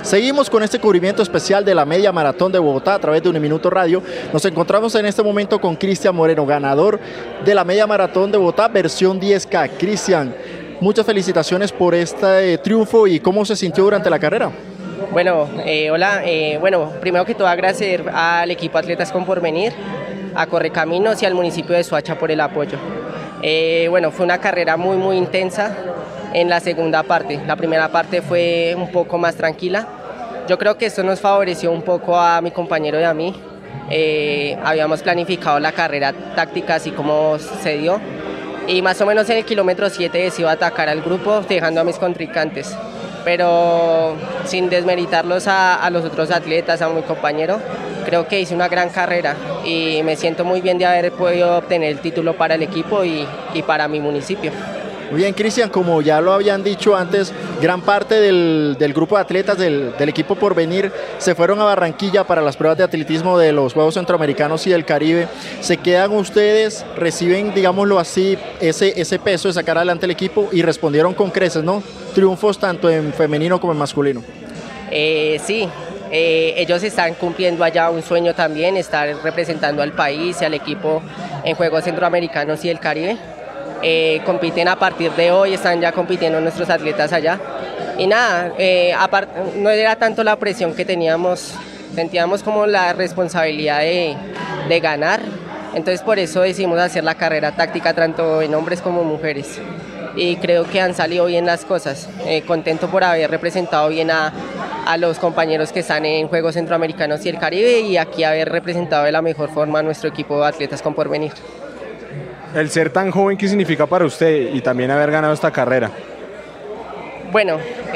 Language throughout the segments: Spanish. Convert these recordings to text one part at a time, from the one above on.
Seguimos con este cubrimiento especial de la Media Maratón de Bogotá a través de Uniminuto Radio. Nos encontramos en este momento con Cristian Moreno, ganador de la Media Maratón de Bogotá versión 10K. Cristian, muchas felicitaciones por este triunfo y cómo se sintió durante la carrera. Bueno, hola, primero que todo agradecer al equipo Atletas con Porvenir, a Correcaminos y al municipio de Soacha por el apoyo. Fue una carrera muy intensa en la segunda parte. La primera parte fue un poco más tranquila. Yo creo que esto nos favoreció un poco a mi compañero y a mí. Habíamos planificado la carrera táctica así como se dio. Y más o menos en el kilómetro 7 decidí atacar al grupo dejando a mis contrincantes. Pero sin desmeritarlos a los otros atletas, a mi compañero, creo que hice una gran carrera y me siento muy bien de haber podido obtener el título para el equipo y para mi municipio. Muy bien, Cristian, como ya lo habían dicho antes, gran parte del grupo de atletas del equipo Porvenir se fueron a Barranquilla para las pruebas de atletismo de los Juegos Centroamericanos y del Caribe. ¿Se quedan ustedes, reciben, digámoslo así, ese peso de sacar adelante el equipo y respondieron con creces, ¿no? Triunfos tanto en femenino como en masculino. Sí. Ellos están cumpliendo allá un sueño también, estar representando al país y al equipo en Juegos Centroamericanos y del Caribe. Compiten a partir de hoy, están ya compitiendo nuestros atletas allá. Y nada, no era tanto la presión que teníamos, sentíamos como la responsabilidad de ganar. Entonces por eso decidimos hacer la carrera táctica tanto en hombres como mujeres. Y creo que han salido bien las cosas. Contento por haber representado bien a los compañeros que están en Juegos Centroamericanos y el Caribe y aquí haber representado de la mejor forma a nuestro equipo de Atletas con Porvenir. El ser tan joven, ¿qué significa para usted y también haber ganado esta carrera? Bueno,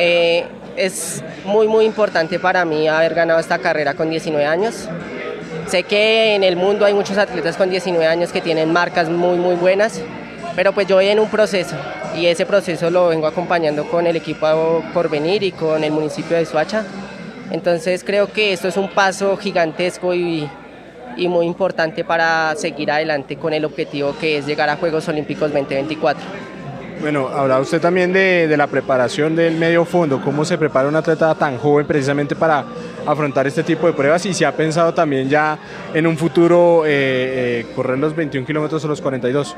es muy importante para mí haber ganado esta carrera con 19 años. Sé que en el mundo hay muchos atletas con 19 años que tienen marcas muy buenas, pero pues yo voy en un proceso y ese proceso lo vengo acompañando con el equipo Porvenir y con el municipio de Soacha. Entonces creo que esto es un paso gigantesco y muy importante para seguir adelante con el objetivo que es llegar a Juegos Olímpicos 2024. Bueno, hablaba usted también de la preparación del medio fondo, cómo se prepara un atleta tan joven precisamente para afrontar este tipo de pruebas y si ha pensado también ya en un futuro correr los 21 kilómetros o los 42.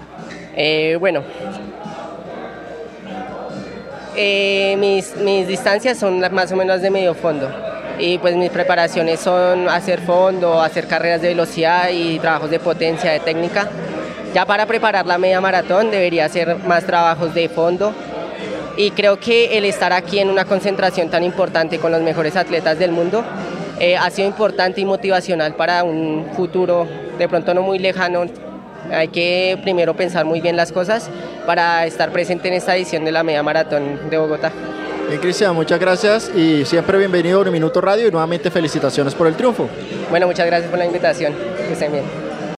Mis distancias son más o menos de medio fondo y pues mis preparaciones son hacer fondo, hacer carreras de velocidad y trabajos de potencia, de técnica. Ya para preparar la media maratón debería hacer más trabajos de fondo y creo que el estar aquí en una concentración tan importante con los mejores atletas del mundo ha sido importante y motivacional para un futuro de pronto no muy lejano. Hay que primero pensar muy bien las cosas para estar presente en esta edición de la Media Maratón de Bogotá. Bien, Cristian, muchas gracias y siempre bienvenido a Uniminuto Radio y nuevamente felicitaciones por el triunfo. Bueno, muchas gracias por la invitación. Que estén bien.